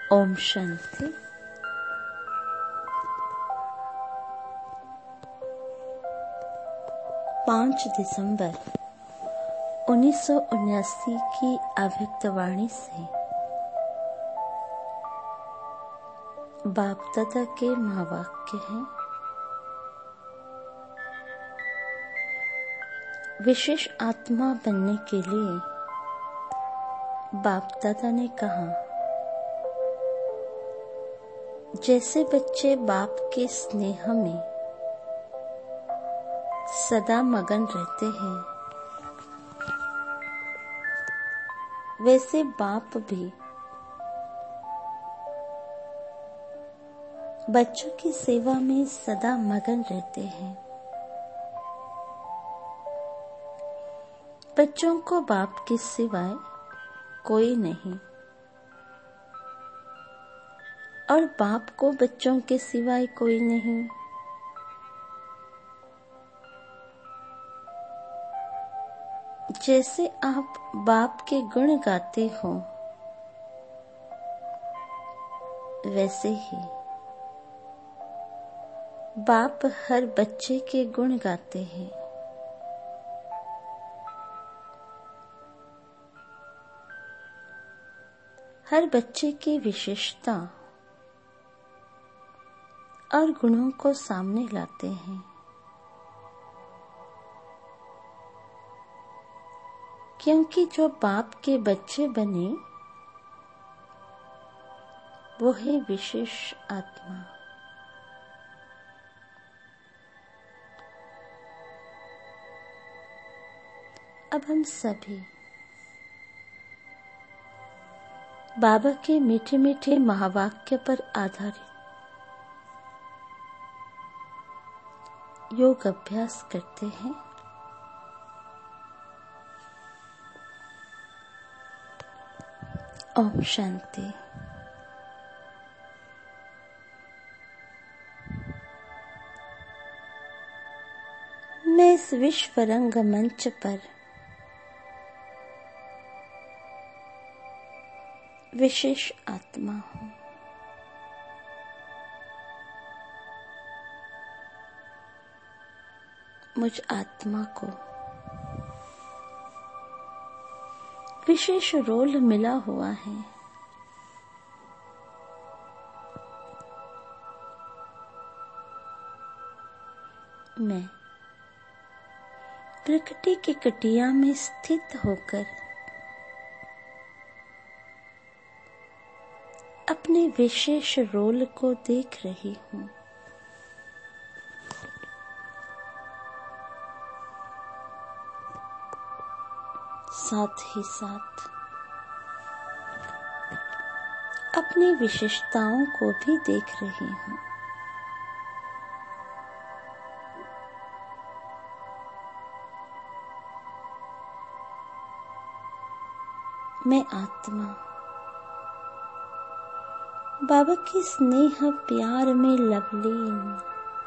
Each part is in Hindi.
ओम शांति। पाँच दिसंबर 1979 की अव्यक्त वाणी से बाप दादा के महावाक्य हैं। विशेष आत्मा बनने के लिए बाप दादा ने कहा, जैसे बच्चे बाप के स्नेह में सदा मगन रहते हैं, वैसे बाप भी बच्चों की सेवा में सदा मगन रहते हैं। बच्चों को बाप के सिवाय कोई नहीं और बाप को बच्चों के सिवाय कोई नहीं। जैसे आप बाप के गुण गाते हो, वैसे ही बाप हर बच्चे के गुण गाते हैं। हर बच्चे की विशेषता और गुणों को सामने लाते हैं, क्योंकि जो बाप के बच्चे बने वो है विशेष आत्मा। अब हम सभी बाबा के मीठे मीठे महावाक्य पर आधारित योग अभ्यास करते हैं। ओम शांति। मैं इस विश्व रंग मंच पर विशेष आत्मा हूँ। मुझ आत्मा को विशेष रोल मिला हुआ है। मैं प्रकृति की कटिया में स्थित होकर अपने विशेष रोल को देख रही हूँ। साथ ही साथ अपनी विशेषताओं को भी देख रही हूँ। मैं आत्मा बाबा के स्नेह प्यार में लवलीन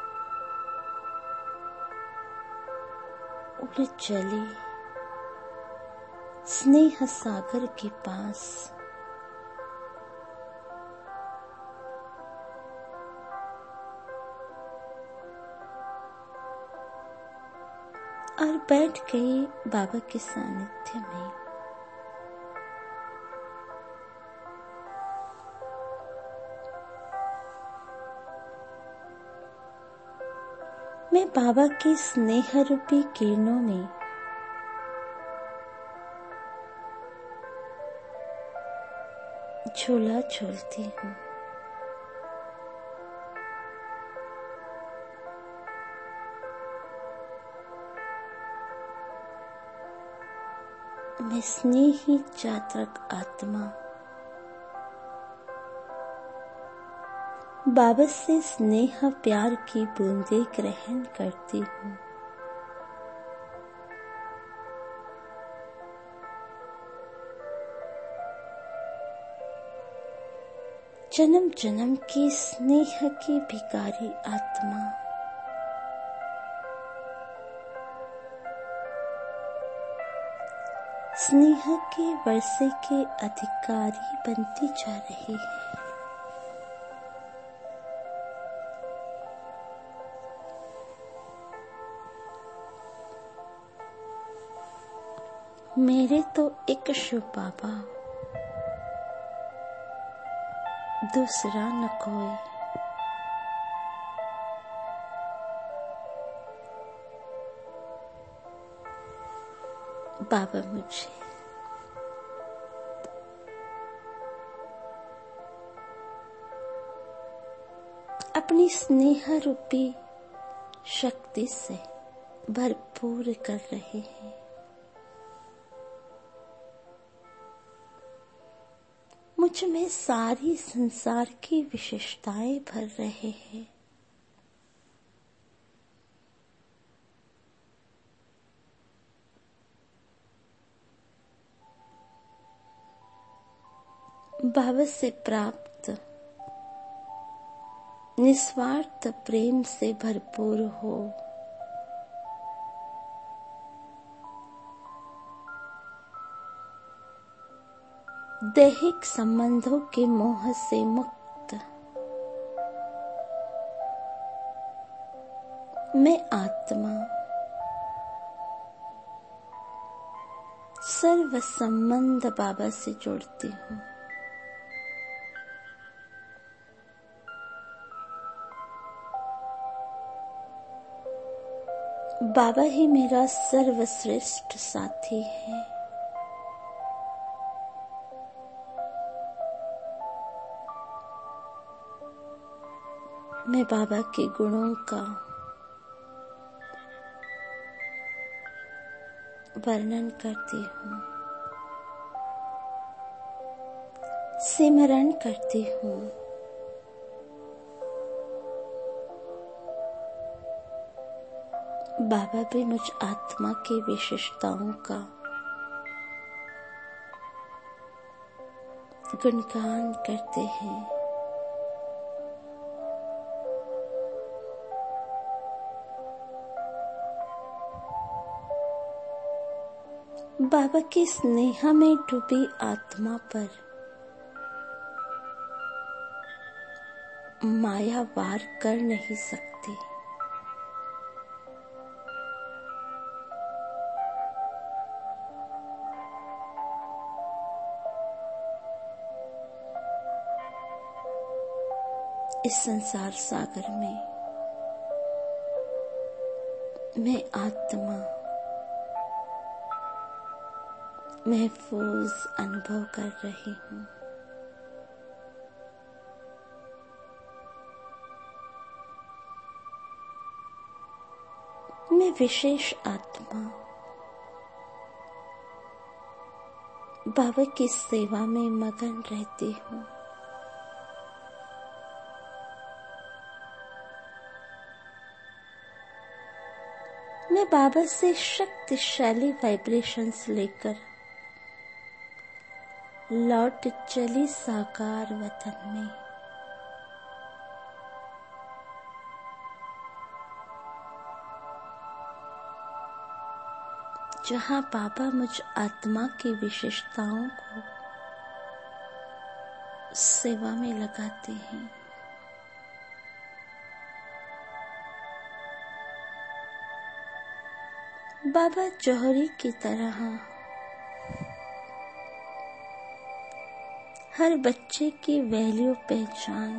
उड़ चली स्नेह सागर के पास और बैठ गई बाबा के सानिध्य में। मैं बाबा की स्नेह रूपी किरणों में झूला झूलती हूँ। मैं स्नेही जातक आत्मा बाबा से स्नेह प्यार की बूंदें ग्रहण करती हूँ। जन्म जन्म की स्नेह की भिखारी आत्मा स्नेह के वर्षे के अधिकारी बनती जा रही है। मेरे तो एक शिव बाबा, दूसरा न कोई। बाबा मुझे अपनी स्नेह रूपी शक्ति से भरपूर कर रहे हैं। मुझ में सारी संसार की विशेषताएं भर रहे हैं। बाबा से प्राप्त निस्वार्थ प्रेम से भरपूर हो। दैहिक संबंधों के मोह से मुक्त मैं आत्मा सर्व संबंध बाबा से जोड़ती हूँ। बाबा ही मेरा सर्वश्रेष्ठ साथी है। मैं बाबा के गुणों का वर्णन करती हूँ, सिमरन करती हूँ। बाबा भी मुझ आत्मा की विशेषताओं का गुणगान करते हैं। बाबा की स्नेह में डूबी आत्मा पर माया वार कर नहीं सकती। इस संसार सागर में मैं आत्मा महफूज अनुभव कर रही हूँ। मैं विशेष आत्मा बाबा की सेवा में मगन रहती हूँ। मैं बाबा से शक्तिशाली वाइब्रेशंस लेकर लौट चली साकार वतन में। जहाँ बाबा मुझ आत्मा की विशेषताओं को सेवा में लगाते हैं। बाबा जौहरी की तरह हर बच्चे की वैल्यू पहचान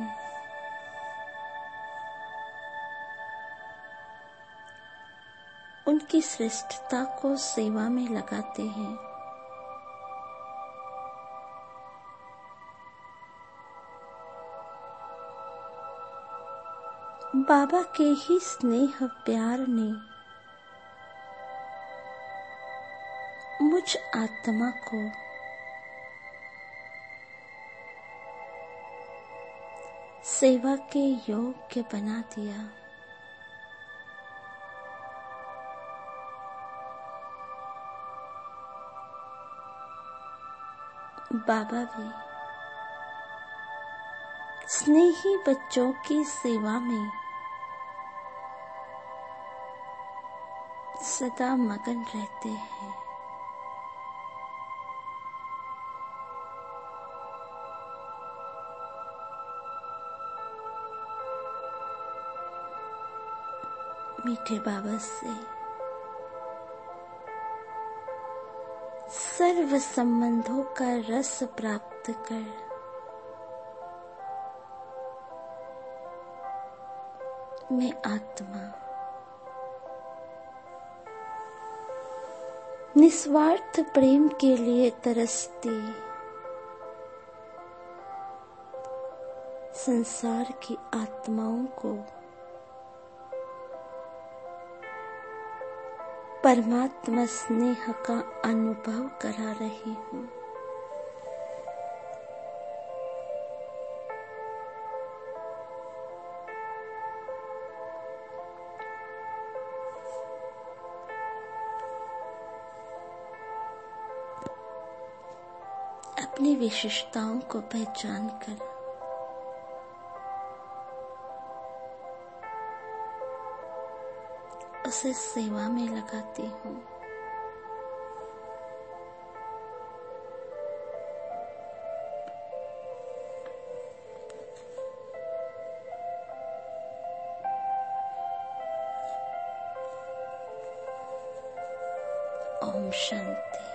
उनकी श्रेष्ठता को सेवा में लगाते हैं। बाबा के ही स्नेह प्यार ने मुझ आत्मा को सेवा के योग्य बना दिया। बाबा भी स्नेही बच्चों की सेवा में सदा मगन रहते हैं। मीठे बाबा से सर्व संबंधों का रस प्राप्त कर मैं आत्मा निस्वार्थ प्रेम के लिए तरसती संसार की आत्माओं को परमात्मा स्नेह का अनुभव करा रही हूँ। अपनी विशेषताओं को पहचान कर उसे सेवा में लगाती हूँ। ओम शांति।